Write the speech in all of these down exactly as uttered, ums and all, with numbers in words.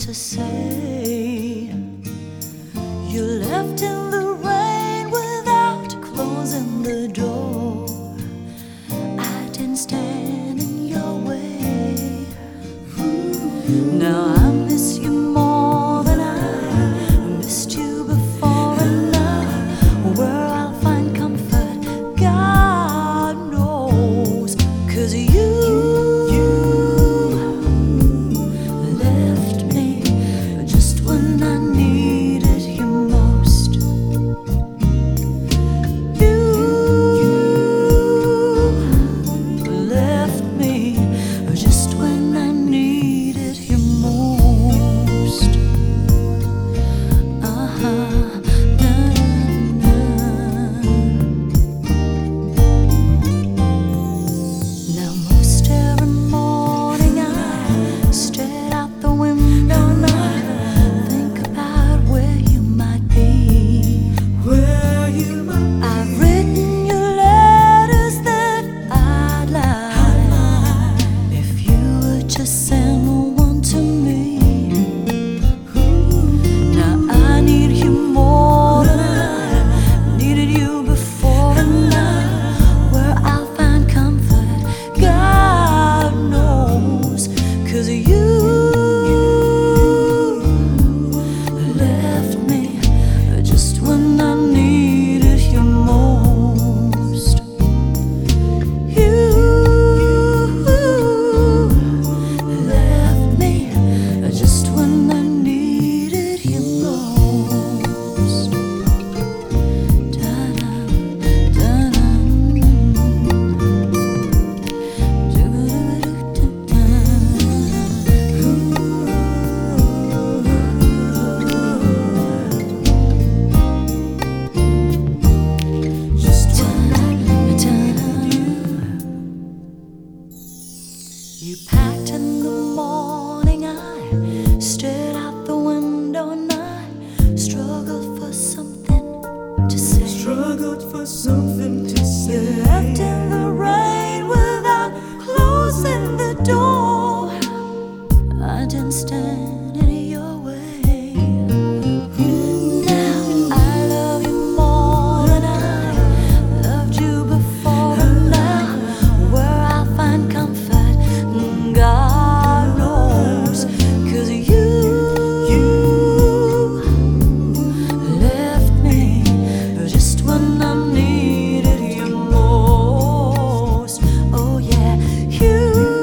to say. You left in the rain without closing the door. I didn't stand in your way. Now I miss you more than I missed you before, and now where I'll find comfort, God knows. 'Cause you left me just when I needed you most. You left me just when I needed you most. Uh-huh. Now most every morning I stare out the window and I think about where you might be. Where you might be. I've written you letters that I'd like if you would just send one to me. Now I need you more than I needed you before, and now where I'll find comfort, God knows. 'Cause you left me just when I needed you most. You left me just when I needed you most. Da-dum, da-dum. Just when You packed in the morning, I stared out the window and I struggled for something to say. struggled for something to You say. left in the rain without closing the door. I didn't stand in your way. Now I love you more than I loved you before, and now where I'll find comfort, God knows. 'Cause you left me just when I needed you most. Oh yeah, you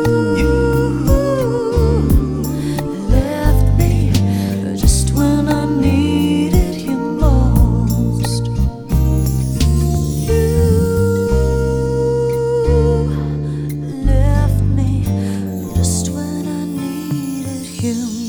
left me just when I needed you most. You left me just when I needed you